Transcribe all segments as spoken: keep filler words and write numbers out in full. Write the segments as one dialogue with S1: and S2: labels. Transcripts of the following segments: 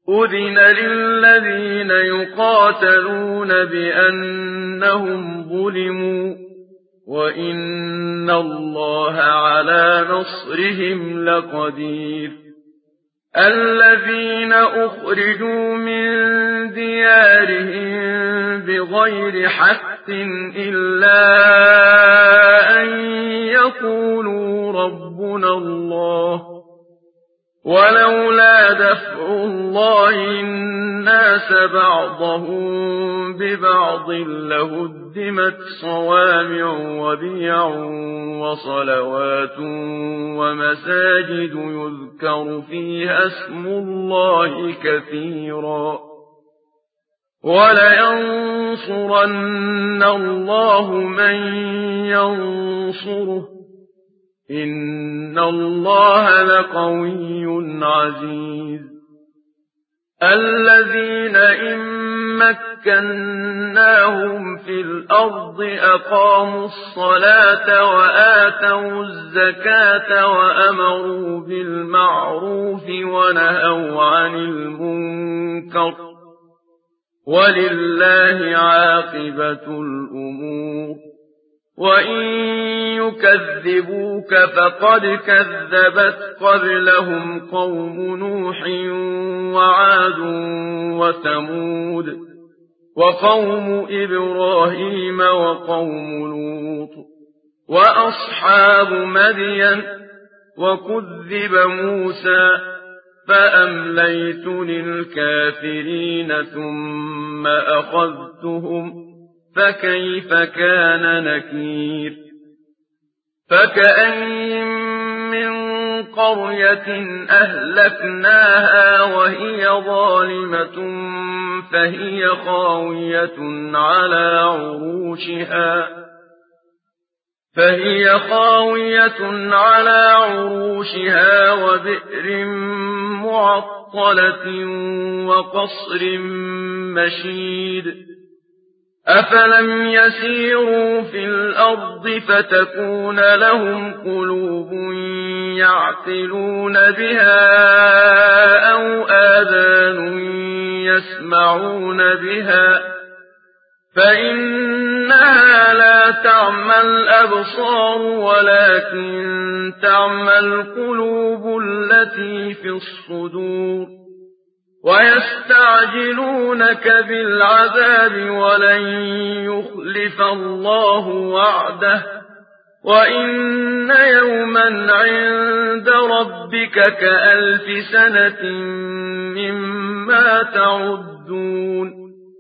S1: أذن للذين يقاتلون بأنهم ظلموا وإن الله على نصرهم لقدير الذين أخرجوا من ديارهم بغير حق إلا أن يقولوا ربنا الله ولولا دفع الله الناس بعضهم ببعض لهدمت صوامع وبيع وصلوات ومساجد يذكر فيها اسم الله كثيرا ولينصرن الله من ينصره إن الله لقوي عزيز الذين إن مكناهم في الأرض أقاموا الصلاة وآتوا الزكاة وأمروا بالمعروف ونهوا عن المنكر ولله عاقبة الأمور وإن يكذبوك فقد كذبت قبلهم قوم نوح وعاد وثمود وقوم إبراهيم وقوم لوط وأصحاب مدين وكذب موسى فأمليت للكافرين ثم أخذتهم فكيف كان نكير فكأين من قرية أهلكناها وهي ظالمة فهي خاوية على عروشها فهي خاوية على عروشها وبئر معطلة وقصر مشيد أفلم يسيروا في الأرض فتكون لهم قلوب يعقلون بها أو آذان يسمعون بها فإنها لا تعمى الأبصار ولكن تعمى القلوب التي في الصدور ويستعجلونك بالعذاب ولن يخلف الله وعده وإن يوما عند ربك كألف سنة مما تعدون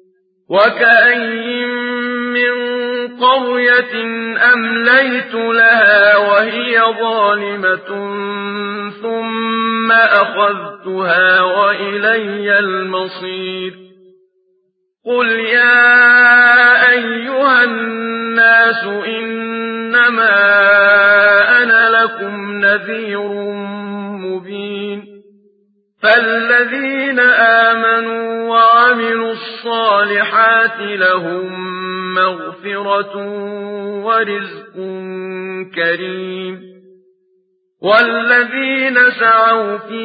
S1: وكأين من قرية أمليت لها وهي ظالمة ثم أخذتها وإلي المصير قل يا أيها الناس إنما أنا لكم نذير مبين فالذين آمنوا وعملوا الصالحات لهم مغفرة ورزق كريم والذين سعوا في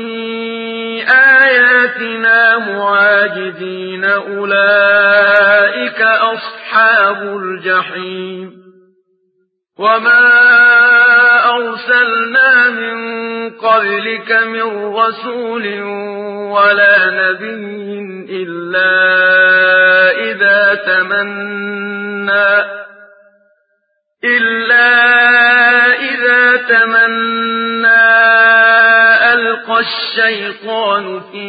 S1: آياتنا معاجزين أولئك أصحاب الجحيم وما أرسلنا من قبلك من رسول ولا نبي إلا إذا تمنى إلا إذا تمنى ألقى الشيطان في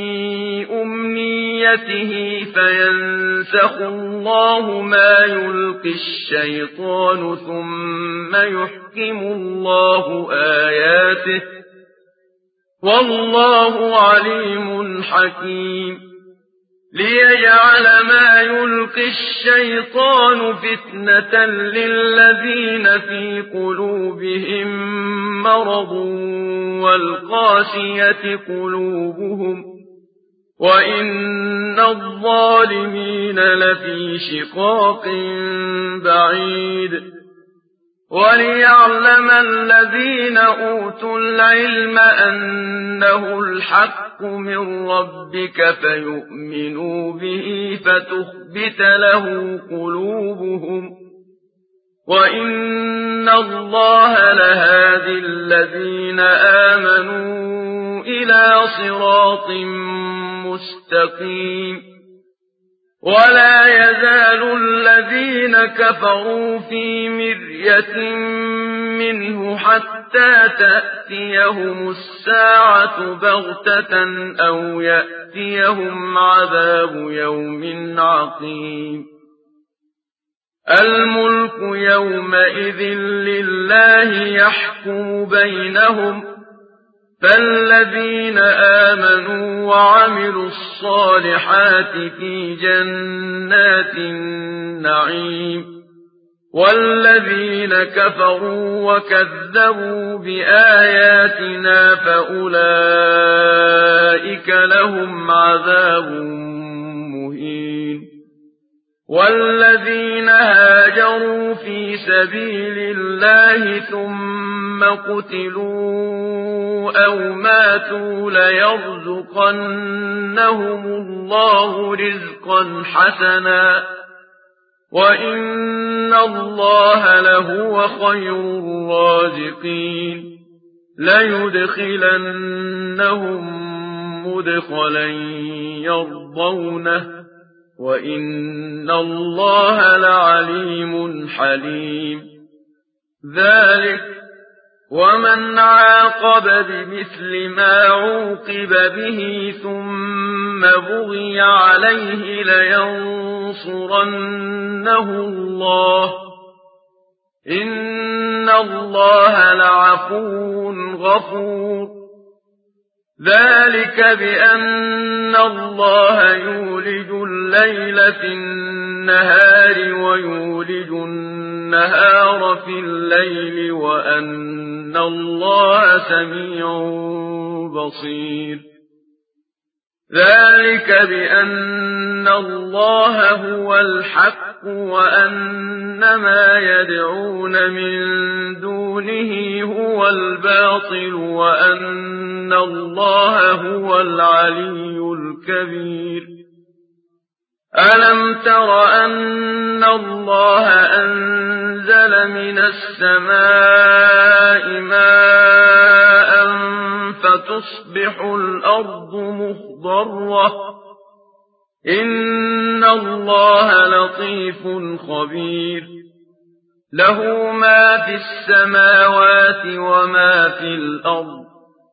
S1: أمنيته فينسخ الله ما يلقي الشيطان ثم يحكم الله آياته والله عليم حكيم ليجعل ما يلقي الشيطان فتنة للذين في قلوبهم مرض والقاسية قلوبهم وإن الظالمين لفي شقاق بعيد وَلِيَعْلَمَ الَّذِينَ أُوتُوا الْعِلْمَ أَنَّهُ الْحَقُّ مِنْ رَبِّكَ فَيُؤْمِنُوا بِهِ فَتُخْبِتَ لَهُ قُلُوبُهُمْ وَإِنَّ اللَّهَ لَهَادِي الَّذِينَ آمَنُوا إِلَى صِرَاطٍ مُسْتَقِيمٍ وَلَا يَزَالُ الَّذِينَ كَفَرُوا فِي مِرْيَةٍ مِّنْهُ حَتَّىٰ تَأْتِيَهُمُ السَّاعَةُ بَغْتَةً أَوْ يَأْتِيَهُمْ عَذَابُ يَوْمٍ عَقِيمٍ الْمُلْكُ يَوْمَئِذٍ لِّلَّهِ يَحْكُمُ بَيْنَهُمْ فَالَّذِينَ آمَنُوا وَعَمِلُوا الصَّالِحَاتِ فِي جَنَّاتِ النَّعِيمِ وَالَّذِينَ كَفَرُوا وَكَذَّبُوا بِآيَاتِنَا فَأُولَٰئِكَ لَهُمْ عَذَابٌ مُّهِينٌ وَالَّذِينَ هَاجَرُوا فِي سَبِيلِ اللَّهِ ثُمَّ قُتِلُوا أَوْ مَاتُوا لَيَرْزُقَنَّهُمُ اللَّهُ رِزْقًا حَسَنًا وَإِنَّ اللَّهَ لَهُوَ خَيْرُ الرَّازِقِينَ لَيُدْخِلَنَّهُم مُّدْخَلًا يَرْضَوْنَهُ وَإِنَّ اللَّهَ لَعَلِيمٌ حَلِيمٌ ذَلِكَ وَمَنْ عَاقَبَ بِمِثْلِ مَا عُوقِبَ بِهِ ثُمَّ بُغِيَ عَلَيْهِ لَيَنصُرَنَّهُ اللَّهُ إِنَّ اللَّهَ لَعَفُوٌّ غَفُورٌ ذَلِكَ بِأَنَّ اللَّهَ يُولِجُ اللَّيْلَ فِي النَّهَارِ وَيُولِجُ النَّهَارَ فِي اللَّيْلِ وَأَنَّ اللَّهَ سَمِيعٌ بَصِيرٌ ذَلِكَ بِأَنَّ اللَّهَ هُوَ الْحَقُّ وَأَنَّ مَا يَدْعُونَ مِن دُونِهِ هُوَ الْبَاطِلُ وَأَنَّ اللَّهَ هُوَ الْعَلِيُّ الْكَبِيرُ أَلَمْ تَرَ أَنَّ اللَّهَ أَنزَلَ مِنَ السَّمَاءِ مَاءً فَتُصْبِحُ الْأَرْضُ مُخْضَرَّةً إِنَّ اللَّهَ لَطِيفٌ خَبِيرٌ لَهُ مَا فِي السَّمَاوَاتِ وَمَا فِي الْأَرْضِ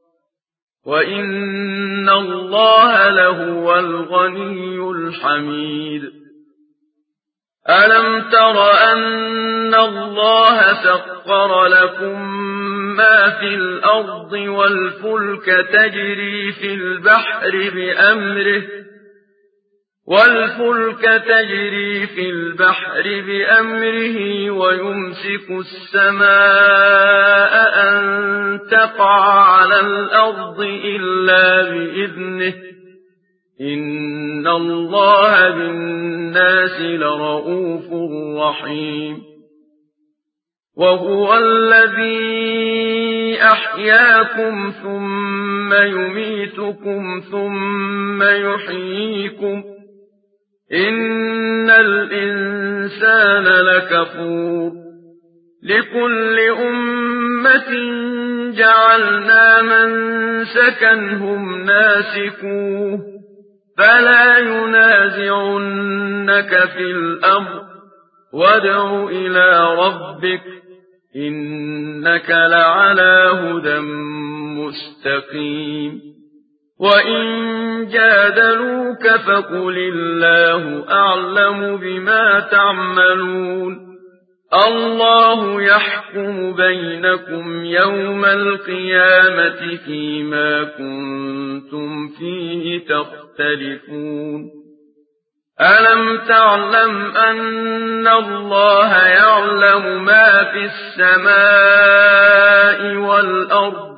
S1: وَإِنَّ اللَّهَ لَهُوَ الْغَنِيُّ الْحَمِيدُ أَلَمْ تَرَ أَنَّ اللَّهَ سَخَّرَ لَكُم مَّا فِي الْأَرْضِ وَالْفُلْكَ تَجْرِي فِي الْبَحْرِ بِأَمْرِهِ وَالْفُلْكَ تَجْرِي فِي الْبَحْرِ بِأَمْرِهِ وَيُمْسِكُ السَّمَاءَ أَن تَقَعَ عَلَى الْأَرْضِ إِلَّا بِإِذْنِهِ إِنَّ اللَّهَ بِالنَّاسِ لَرَءُوفٌ رَحِيمٌ وَهُوَ الَّذِي أَحْيَاكُمْ ثُمَّ يُمِيتُكُمْ ثُمَّ يُحْيِيكُمْ إِنَّ الْإِنسَانَ لَكَفُورٌ لِكُلِّ أُمَّةٍ جَعَلْنَا مَنسَكًا هُمْ نَاسِكُوهُ فَلَا يُنَازِعُنَّكَ فِي الْأَمْرِ وَادْعُ إِلَىٰ رَبِّكَ إِنَّكَ لَعَلَىٰ هُدًى مُّسْتَقِيمٍ وَإِن جَادَلُوكَ فَقُلِ اللَّهُ أَعْلَمُ بِمَا تَعْمَلُونَ اللَّهُ يَحْكُمُ بَيْنَكُمْ يَوْمَ الْقِيَامَةِ فِيمَا كُنتُمْ فِيهِ تَخْتَلِفُونَ أَلَمْ تَعْلَمْ أَنَّ اللَّهَ يَعْلَمُ مَا فِي السَّمَاءِ وَالْأَرْضِ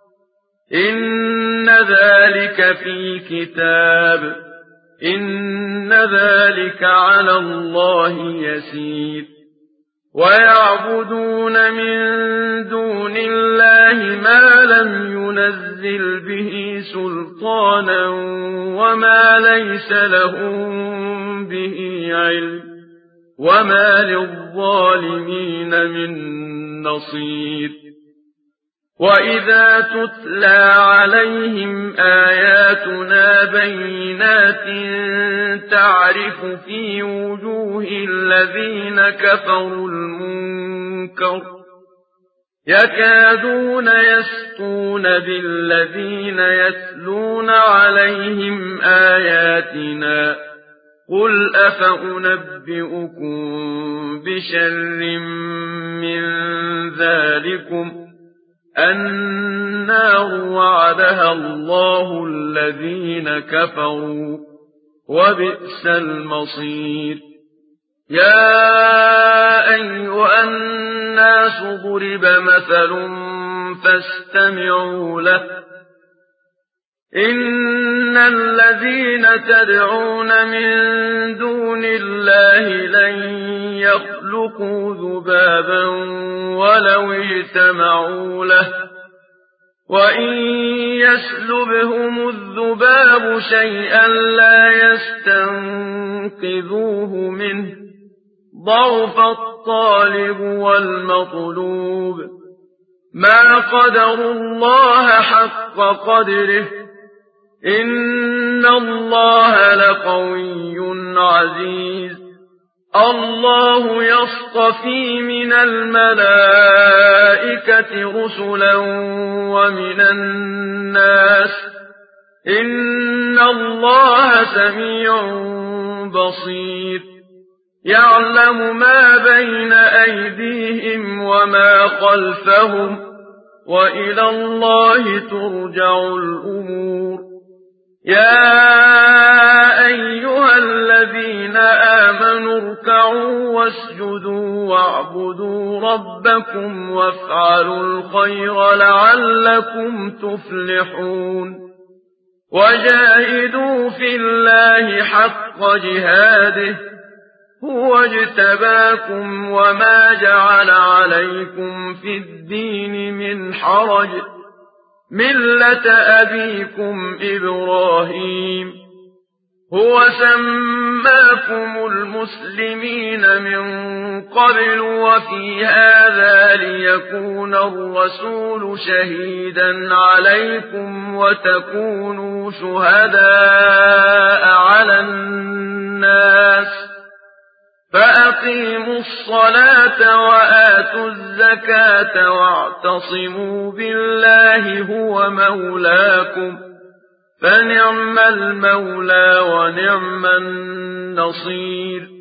S1: إِنَّ ذَلِكَ فِي كِتَابٍ إِنَّ ذَلِكَ عَلَى اللَّهِ يَسِيرٌ ويعبدون من دون الله ما لم ينزل به سلطانا وما ليس لهم به علم وما للظالمين من نصير وإذا تتلى عليهم آياتنا بينات تعرف في وجوه الذين كفروا المنكر يكادون يسطون بالذين يتلون عليهم آياتنا قل أفأنبئكم بشر من ذلكم النار وعدها الله الذين كفروا وبئس المصير يا أيها الناس ضرب مثل فاستمعوا له إن الذين تدعون من دون الله لن يخلقوا ذبابا ولو اجتمعوا له وإن يسلبهم الذباب شيئا لا يستنقذوه منه ضعف الطالب والمطلوب ما قدروا الله حق قدره إن الله لقوي عزيز الله يصطفي من الملائكة رسلا ومن الناس إن الله سميع بصير يعلم ما بين أيديهم وما خلفهم وإلى الله ترجع الأمور يا أيها الذين آمنوا اركعوا واسجدوا واعبدوا ربكم وافعلوا الخير لعلكم تفلحون وجاهدوا في الله حق جهاده هو اجتباكم وما جعل عليكم في الدين من حرج ملة أبيكم إبراهيم هو سماكم المسلمين من قبل وفي هذا ليكون الرسول شهيدا عليكم وتكونوا شهداء على الناس فأقيموا الصلاة وآتوا الزكاة واعتصموا بالله هو مولاكم فنعم المولى ونعم النصير